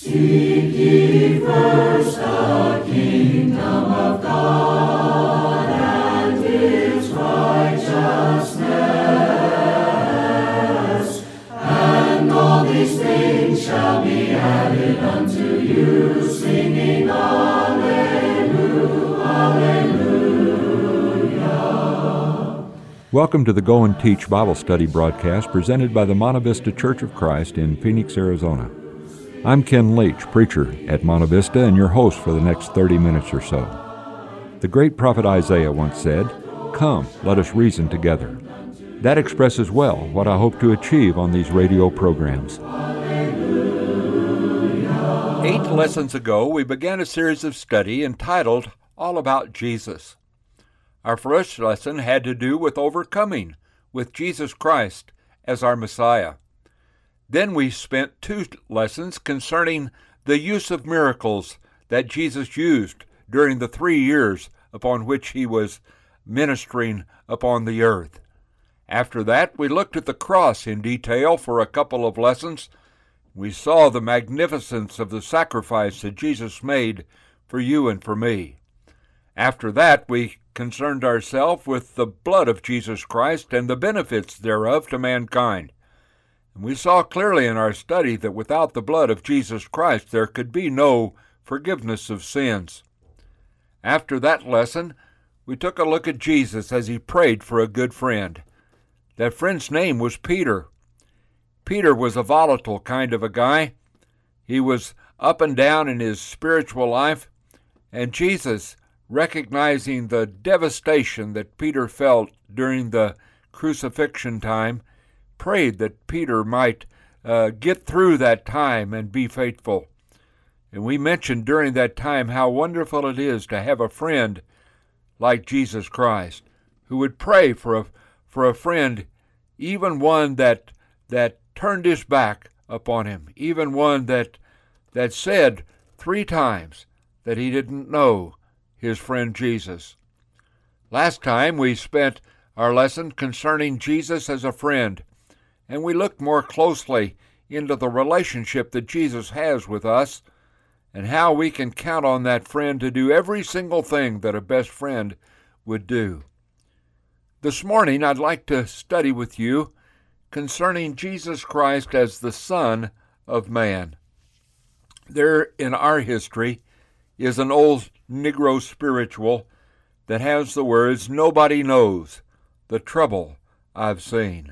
Seek ye first the kingdom of God and His righteousness, and all these things shall be added unto you, singing Alleluia, Alleluia. Welcome to the Go and Teach Bible Study broadcast presented by the Monte Vista Church of Christ in Phoenix, Arizona. I'm Ken Leach, preacher at Monte Vista, and your host for the next 30 minutes or so. The great prophet Isaiah once said, "Come, let us reason together." That expresses well what I hope to achieve on these radio programs. 8 lessons ago, we began a series of study entitled All About Jesus. Our first lesson had to do with overcoming with Jesus Christ as our Messiah. Then we spent 2 lessons concerning the use of miracles that Jesus used during the 3 years upon which he was ministering upon the earth. After that, we looked at the cross in detail for a couple of lessons. We saw the magnificence of the sacrifice that Jesus made for you and for me. After that, we concerned ourselves with the blood of Jesus Christ and the benefits thereof to mankind. And we saw clearly in our study that without the blood of Jesus Christ, there could be no forgiveness of sins. After that lesson, we took a look at Jesus as he prayed for a good friend. That friend's name was Peter. Peter was a volatile kind of a guy. He was up and down in his spiritual life, and Jesus, recognizing the devastation that Peter felt during the crucifixion time, prayed that Peter might get through that time and be faithful. And we mentioned during that time how wonderful it is to have a friend like Jesus Christ, who would pray for a friend, even one that turned his back upon him, even one that said 3 times that he didn't know his friend Jesus. Last time we spent our lesson concerning Jesus as a friend, and we looked more closely into the relationship that Jesus has with us and how we can count on that friend to do every single thing that a best friend would do. This morning I'd like to study with you concerning Jesus Christ as the Son of Man. There in our history is an old Negro spiritual that has the words, "Nobody knows the trouble I've seen."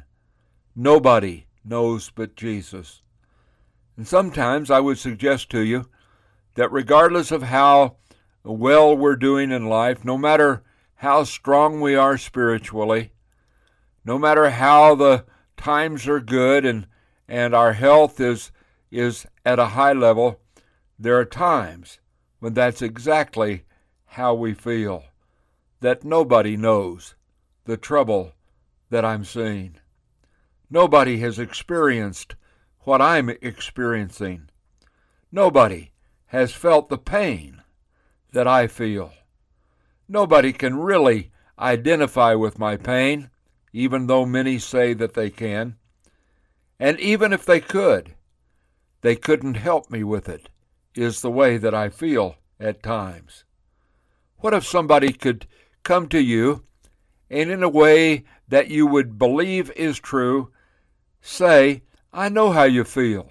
Nobody knows but Jesus. And sometimes I would suggest to you that regardless of how well we're doing in life, no matter how strong we are spiritually, no matter how the times are good and our health is at a high level, there are times when that's exactly how we feel, that nobody knows the trouble that I'm seeing. Nobody has experienced what I'm experiencing. Nobody has felt the pain that I feel. Nobody can really identify with my pain, even though many say that they can. And even if they could, they couldn't help me with it, is the way that I feel at times. What if somebody could come to you and in a way that you would believe is true, say, "I know how you feel.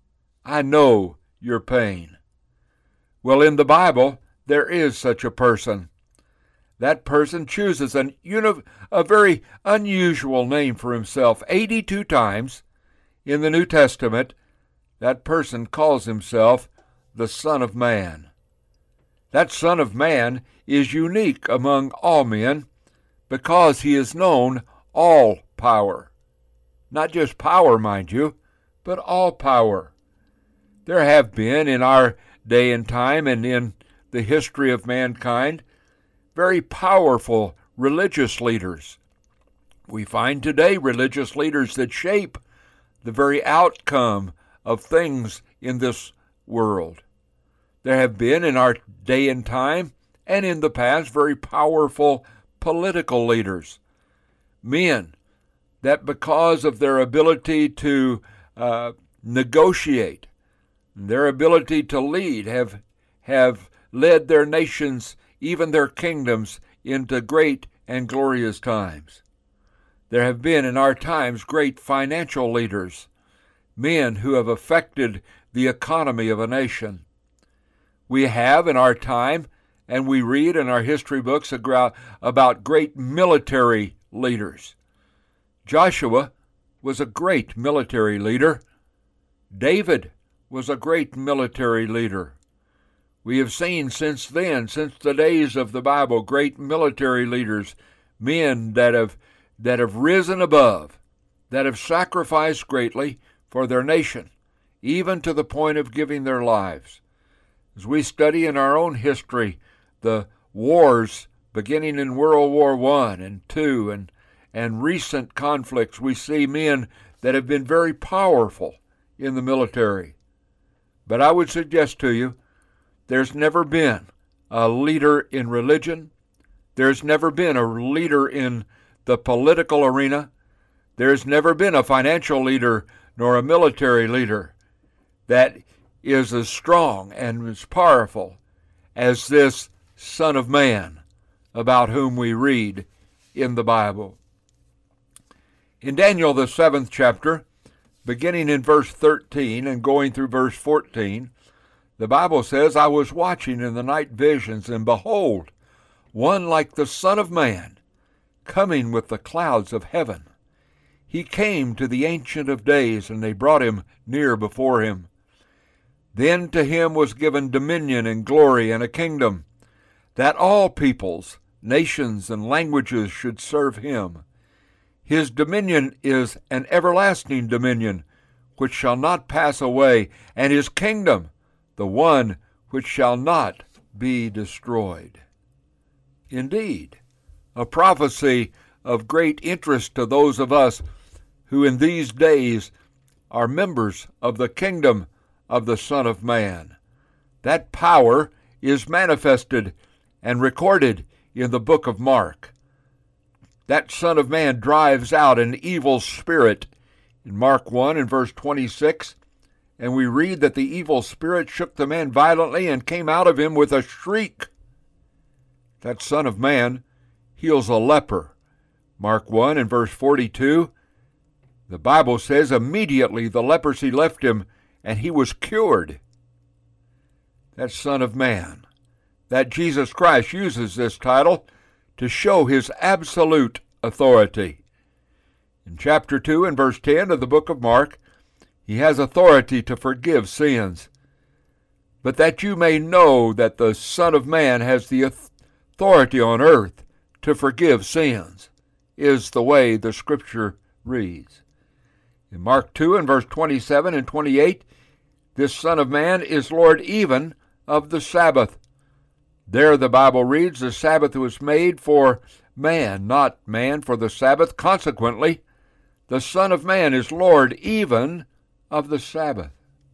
I know your pain." Well, in the Bible, there is such a person. That person chooses a very unusual name for himself. 82 times in the New Testament, that person calls himself the Son of Man. That Son of Man is unique among all men because he is known all power. Not just power, mind you, but all power. There have been in our day and time and in the history of mankind very powerful religious leaders. We find today religious leaders that shape the very outcome of things in this world. There have been in our day and time and in the past very powerful political leaders, men that because of their ability to negotiate, Their ability to lead have led their nations, even their kingdoms, into great and glorious times. There have been in our times great financial leaders, men who have affected the economy of a nation. We have in our time, and we read in our history books about great military leaders. Joshua was a great military leader. David was a great military leader. We have seen since then, since the days of the Bible, great military leaders, men that have risen above, that have sacrificed greatly for their nation, even to the point of giving their lives. As we study in our own history the wars beginning in World War I and II and recent conflicts, we see men that have been very powerful in the military. But I would suggest to you, there's never been a leader in religion. There's never been a leader in the political arena. There's never been a financial leader nor a military leader that is as strong and as powerful as this Son of Man about whom we read in the Bible. In Daniel, the 7th chapter, beginning in verse 13 and going through verse 14, the Bible says, I was watching in the night visions, and behold, one like the Son of Man, coming with the clouds of heaven. He came to the Ancient of Days, and they brought him near before him. Then to him was given dominion and glory and a kingdom, that all peoples, nations, and languages should serve him. His dominion is an everlasting dominion, which shall not pass away, and his kingdom the one which shall not be destroyed. Indeed, a prophecy of great interest to those of us who in these days are members of the kingdom of the Son of Man. That power is manifested and recorded in the book of Mark. That Son of Man drives out an evil spirit in Mark 1 and verse 26, and we read that the evil spirit shook the man violently and came out of him with a shriek. That Son of Man heals a leper. Mark 1 and verse 42, the Bible says, immediately the leprosy left him and he was cured. That Son of Man, that Jesus Christ uses this title to show his absolute authority. In chapter 2 and verse 10 of the book of Mark, he has authority to forgive sins. But that you may know that the Son of Man has the authority on earth to forgive sins, is the way the Scripture reads. In Mark 2 and verse 27 and 28, this Son of Man is Lord even of the Sabbath. There the Bible reads, the Sabbath was made for man, not man for the Sabbath. Consequently, the Son of Man is Lord even of the Sabbath.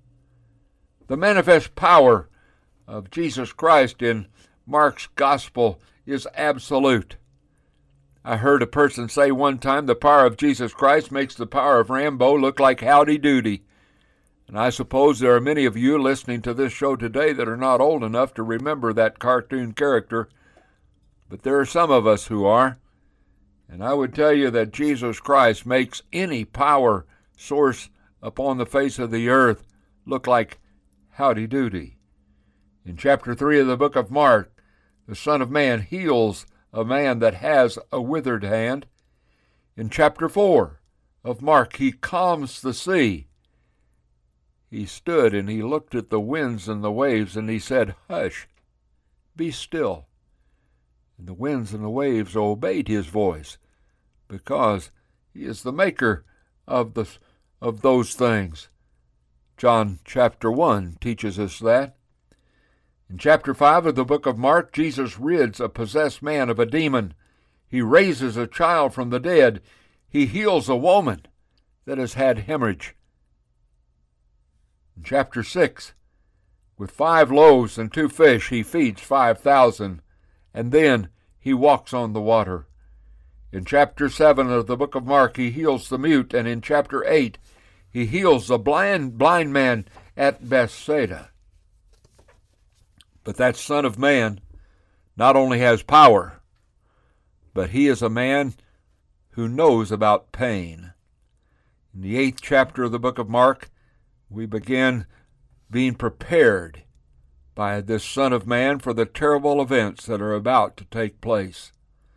The manifest power of Jesus Christ in Mark's gospel is absolute. I heard a person say one time the power of Jesus Christ makes the power of Rambo look like Howdy Doody. And I suppose there are many of you listening to this show today that are not old enough to remember that cartoon character, but there are some of us who are. And I would tell you that Jesus Christ makes any power source upon the face of the earth look like Howdy Doody. In chapter 3 of the book of Mark, the Son of Man heals a man that has a withered hand. In chapter 4 of Mark, he calms the sea. He stood and he looked at the winds and the waves and he said, "Hush, be still." And the winds and the waves obeyed his voice because he is the maker of those things. John chapter 1 teaches us that. In chapter 5 of the book of Mark, Jesus rids a possessed man of a demon. He raises a child from the dead. He heals a woman that has had hemorrhage. In chapter 6, with 5 loaves and 2 fish, he feeds 5,000, and then he walks on the water. In chapter 7 of the book of Mark, he heals the mute, and in chapter 8, he heals the blind man at Bethsaida. But that Son of Man not only has power, but he is a man who knows about pain. In the 8th chapter of the book of Mark, we begin being prepared by this Son of Man for the terrible events that are about to take place.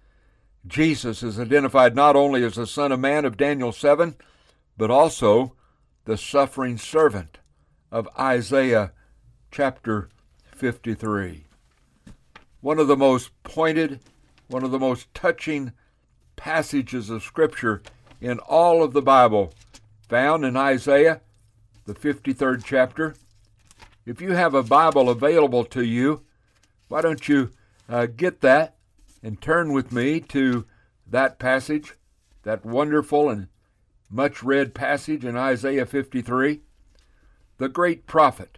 Jesus is identified not only as the Son of Man of Daniel 7, but also the suffering servant of Isaiah chapter 53. One of the most pointed, one of the most touching passages of Scripture in all of the Bible, found in Isaiah, the 53rd chapter. If you have a Bible available to you, why don't you get that and turn with me to that passage, that wonderful and much read passage in Isaiah 53. The great prophet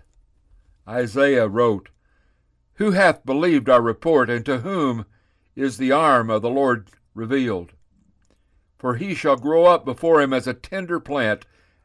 Isaiah wrote, "Who hath believed our report, and to whom is the arm of the Lord revealed? For he shall grow up before him as a tender plant,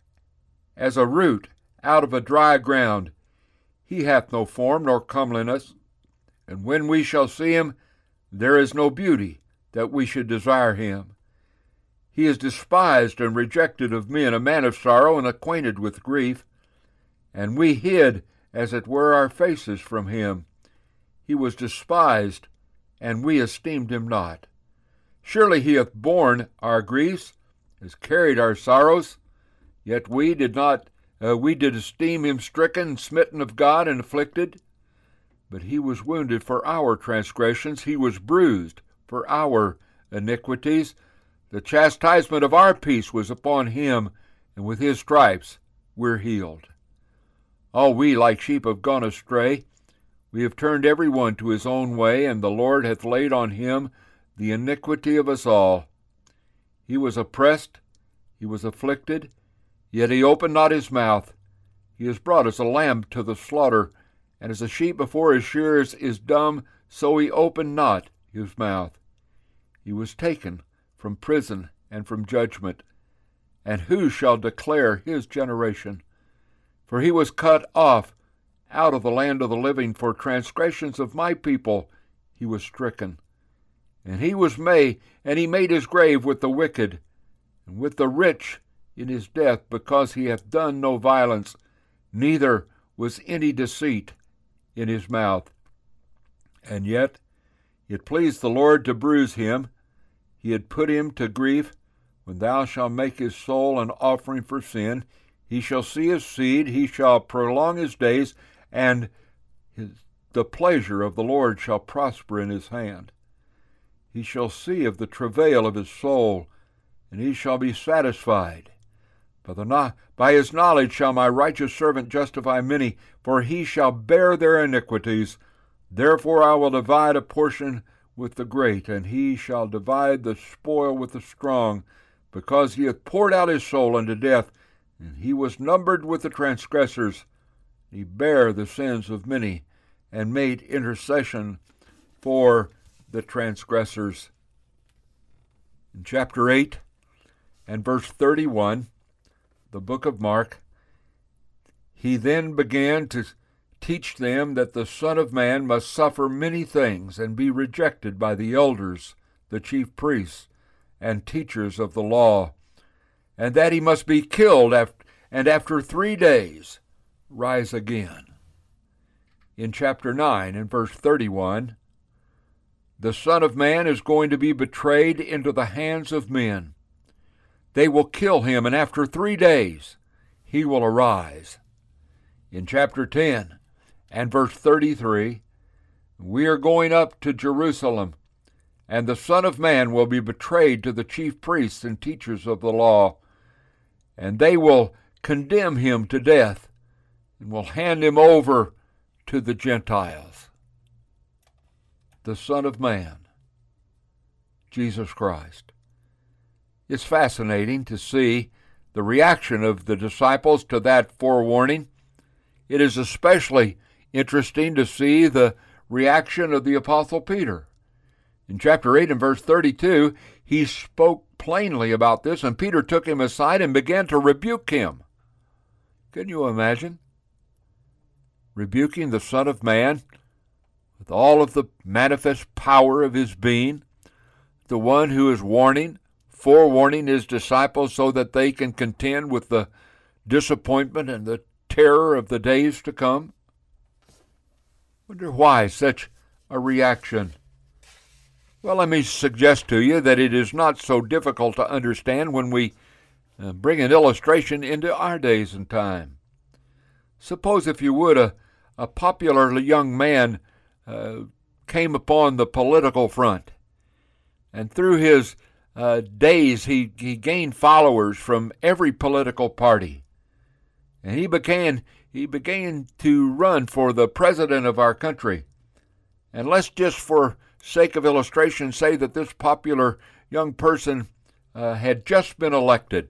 as a root out of a dry ground. He hath no form nor comeliness, and when we shall see him, there is no beauty that we should desire him. He is despised and rejected of men, a man of sorrow and acquainted with grief. And we hid, as it were, our faces from him. He was despised, and we esteemed him not. Surely he hath borne our griefs, has carried our sorrows. Yet we did esteem him stricken, smitten of God, and afflicted. But he was wounded for our transgressions, he was bruised for our iniquities. The chastisement of our peace was upon him, and with his stripes we're healed. All we like sheep have gone astray. We have turned every one to his own way, and the Lord hath laid on him the iniquity of us all. He was oppressed, he was afflicted, yet he opened not his mouth. He is brought as a lamb to the slaughter, and as a sheep before his shearers is dumb, so he opened not his mouth. He was taken from prison and from judgment. And who shall declare his generation? For he was cut off out of the land of the living. For transgressions of my people he was stricken. And he made his grave with the wicked, and with the rich in his death, because he hath done no violence, neither was any deceit in his mouth. And yet it pleased the Lord to bruise him. He had put him to grief. When thou shalt make his soul an offering for sin, he shall see his seed, he shall prolong his days, and the pleasure of the Lord shall prosper in his hand. He shall see of the travail of his soul, and he shall be satisfied. By his knowledge shall my righteous servant justify many, for he shall bear their iniquities. Therefore I will divide a portion with the great, and he shall divide the spoil with the strong, because he hath poured out his soul unto death, and he was numbered with the transgressors. He bare the sins of many, and made intercession for the transgressors." In chapter 8 and verse 31, the book of Mark, he then began to teach them that the Son of Man must suffer many things and be rejected by the elders, the chief priests, and teachers of the law, and that he must be killed and after 3 days rise again. In chapter 9 and verse 31, the Son of Man is going to be betrayed into the hands of men. They will kill him, and after 3 days he will arise. In chapter 10 and verse 33, we are going up to Jerusalem, and the Son of Man will be betrayed to the chief priests and teachers of the law, and they will condemn him to death and will hand him over to the Gentiles. The Son of Man, Jesus Christ. It's fascinating to see the reaction of the disciples to that forewarning. It is especially interesting to see the reaction of the Apostle Peter. In chapter 8 and verse 32, he spoke plainly about this, and Peter took him aside and began to rebuke him. Can you imagine? rebuking the Son of Man with all of the manifest power of his being, the one who is forewarning his disciples so that they can contend with the disappointment and the terror of the days to come? Wonder why such a reaction? Well, let me suggest to you that it is not so difficult to understand when we bring an illustration into our days and time. Suppose, if you would, a popular young man came upon the political front, and through his days he gained followers from every political party, and he began to run for the president of our country. And let's just, for sake of illustration, say that this popular young person had just been elected.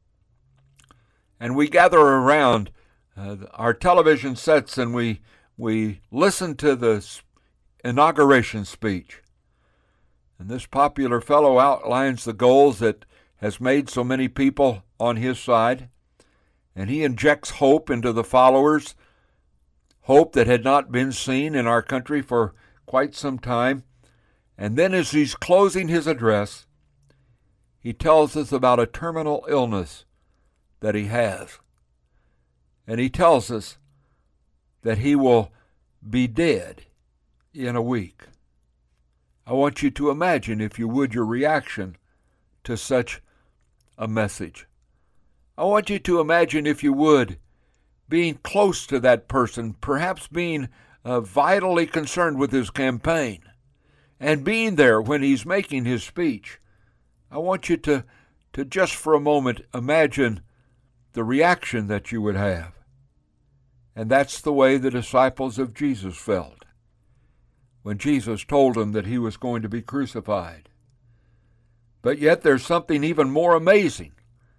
And we gather around our television sets and we listen to the inauguration speech. And this popular fellow outlines the goals that has made so many people on his side. And he injects hope into the followers, hope that had not been seen in our country for quite some time. And then as he's closing his address, he tells us about a terminal illness that he has. And he tells us that he will be dead in a week. I want you to imagine, if you would, your reaction to such a message. I want you to imagine, if you would, being close to that person, perhaps being vitally concerned with his campaign, and being there when he's making his speech. I want you to just for a moment imagine the reaction that you would have. And that's the way the disciples of Jesus felt when Jesus told them that he was going to be crucified. But yet there's something even more amazing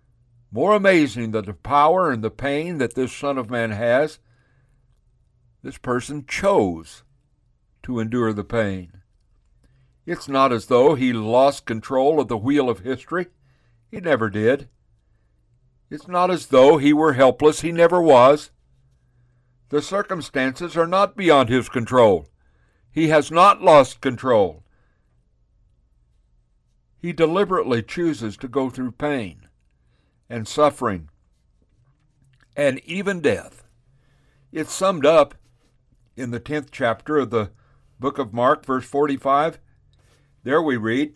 than the power and the pain that this Son of Man has. This person chose to endure the pain. It's not as though he lost control of the wheel of history. He never did. It's not as though he were helpless. He never was. The circumstances are not beyond his control. He has not lost control. He deliberately chooses to go through pain and suffering and even death. It's summed up in the 10th chapter of the book of Mark, verse 45. There we read,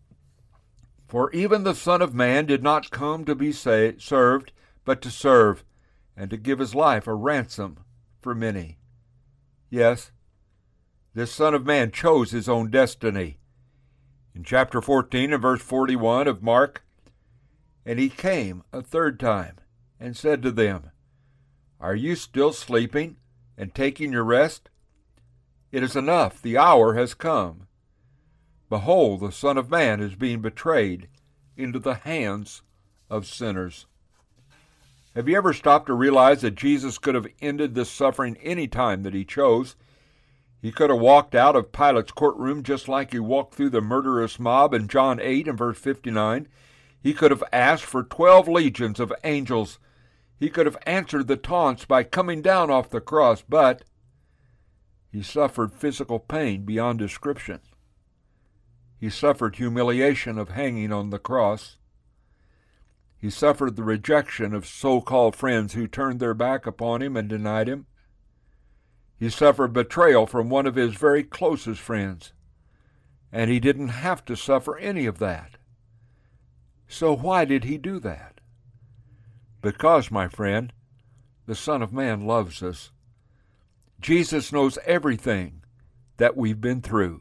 "For even the Son of Man did not come to be served, but to serve, and to give his life a ransom for many." Yes, this Son of Man chose his own destiny. In chapter 14 and verse 41 of Mark, "And he came a third time and said to them, Are you still sleeping and taking your rest? It is enough, the hour has come. Behold, the Son of Man is being betrayed into the hands of sinners." Have you ever stopped to realize that Jesus could have ended this suffering any time that he chose? He could have walked out of Pilate's courtroom just like he walked through the murderous mob in John 8 and verse 59. He could have asked for 12 legions of angels. He could have answered the taunts by coming down off the cross, but he suffered physical pain beyond description. He suffered humiliation of hanging on the cross. He suffered the rejection of so-called friends who turned their back upon him and denied him. He suffered betrayal from one of his very closest friends, and he didn't have to suffer any of that. So why did he do that? Because, my friend, the Son of Man loves us. Jesus knows everything that we've been through.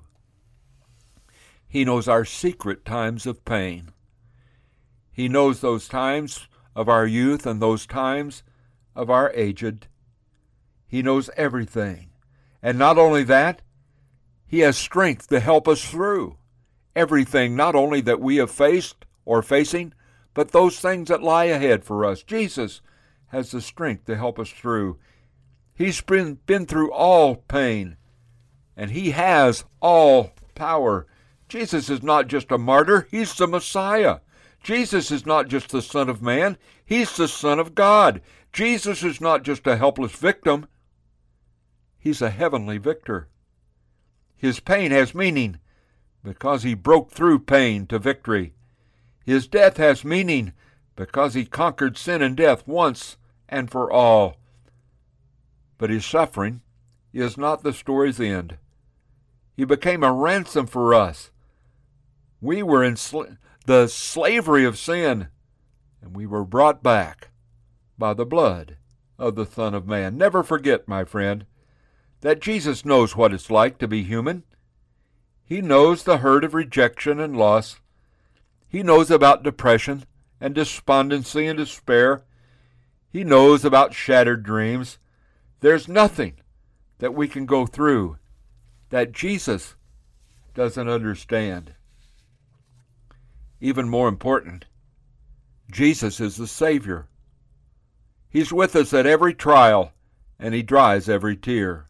He knows our secret times of pain. He knows those times of our youth and those times of our aged. He knows everything. And not only that, he has strength to help us through everything, not only that we have faced or facing, but those things that lie ahead for us. Jesus has the strength to help us through. He's been through all pain, and he has all power. Jesus is not just a martyr, he's the Messiah. Jesus is not just the Son of Man, he's the Son of God. Jesus is not just a helpless victim, He's a heavenly victor. His pain has meaning because he broke through pain to victory. His death has meaning because he conquered sin and death once and for all. But his suffering is not the story's end. He became a ransom for us. We were in the slavery of sin, and we were brought back by the blood of the Son of Man. Never forget, my friend, that Jesus knows what it's like to be human. He knows the hurt of rejection and loss. He knows about depression and despondency and despair. He knows about shattered dreams. There's nothing that we can go through that Jesus doesn't understand. Even more important, Jesus is the Savior. He's with us at every trial, and he dries every tear.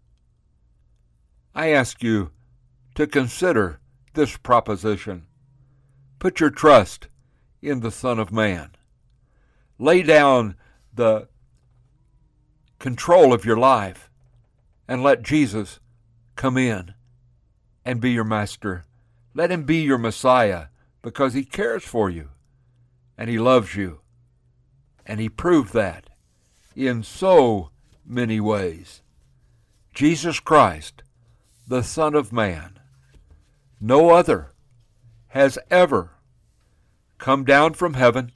I ask you to consider this proposition. Put your trust in the Son of Man. Lay down the control of your life and let Jesus come in and be your master. Let him be your Messiah because he cares for you and he loves you. And he proved that in so many ways. Jesus Christ, the Son of Man, no other has ever come down from heaven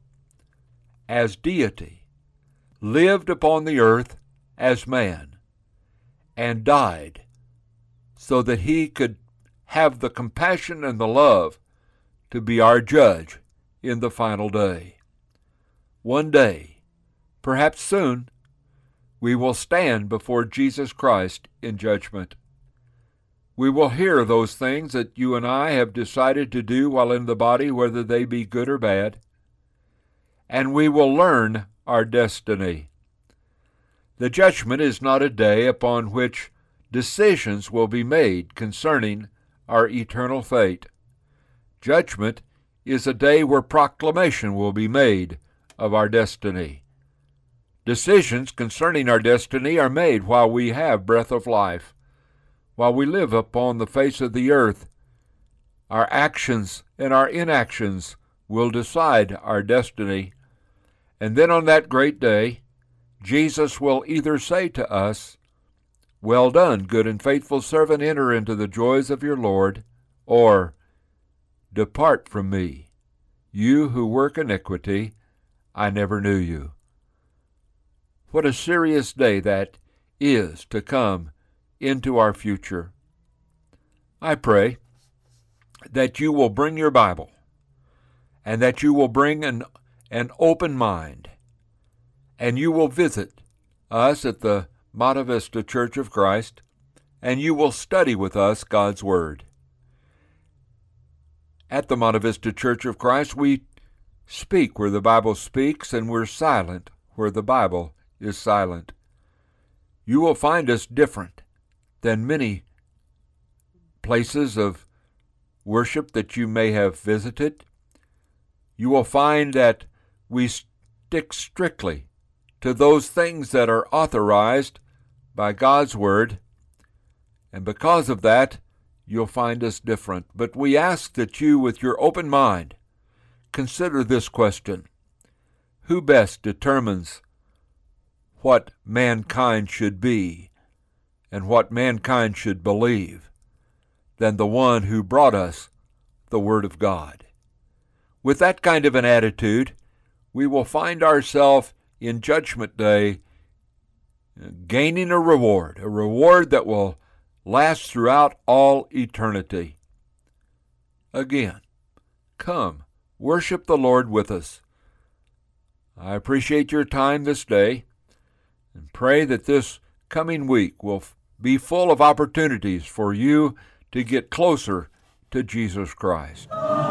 as deity, lived upon the earth as man, and died so that he could have the compassion and the love to be our judge in the final day. One day, perhaps soon, we will stand before Jesus Christ in judgment. We will hear those things that you and I have decided to do while in the body, whether they be good or bad, and we will learn our destiny. The judgment is not a day upon which decisions will be made concerning our eternal fate. Judgment is a day where proclamation will be made of our destiny. Decisions concerning our destiny are made while we have breath of life. While we live upon the face of the earth, our actions and our inactions will decide our destiny. And then on that great day, Jesus will either say to us, "Well done, good and faithful servant, enter into the joys of your Lord," or, "Depart from me, you who work iniquity, I never knew you." What a serious day that is to come into our future. I pray that you will bring your Bible and that you will bring an open mind, and you will visit us at the Monte Vista Church of Christ, and you will study with us God's Word. At the Monte Vista Church of Christ, we speak where the Bible speaks, and we're silent where the Bible is silent. You will find us different than many places of worship that you may have visited. You will find that we stick strictly to those things that are authorized by God's Word, and because of that, you'll find us different. But we ask that you, with your open mind, consider this question: who best determines what mankind should be and what mankind should believe than the one who brought us the Word of God? With that kind of an attitude, we will find ourselves in Judgment Day gaining a reward that will last throughout all eternity. Again, come, worship the Lord with us. I appreciate your time this day and pray that this coming week will be full of opportunities for you to get closer to Jesus Christ.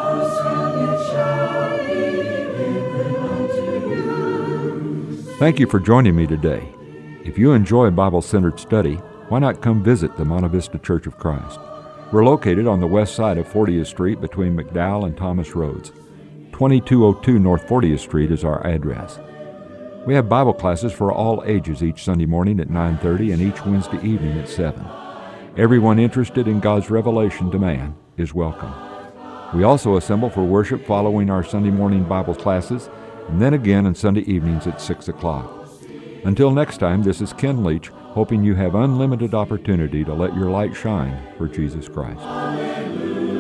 Thank you for joining me today. If you enjoy Bible-centered study, why not come visit the Monte Vista Church of Christ? We're located on the west side of 40th Street between McDowell and Thomas Roads. 2202 North 40th Street is our address. We have Bible classes for all ages each Sunday morning at 9:30 and each Wednesday evening at 7. Everyone interested in God's revelation to man is welcome. We also assemble for worship following our Sunday morning Bible classes, and then again on Sunday evenings at 6 o'clock. Until next time, this is Ken Leach, hoping you have unlimited opportunity to let your light shine for Jesus Christ. Hallelujah.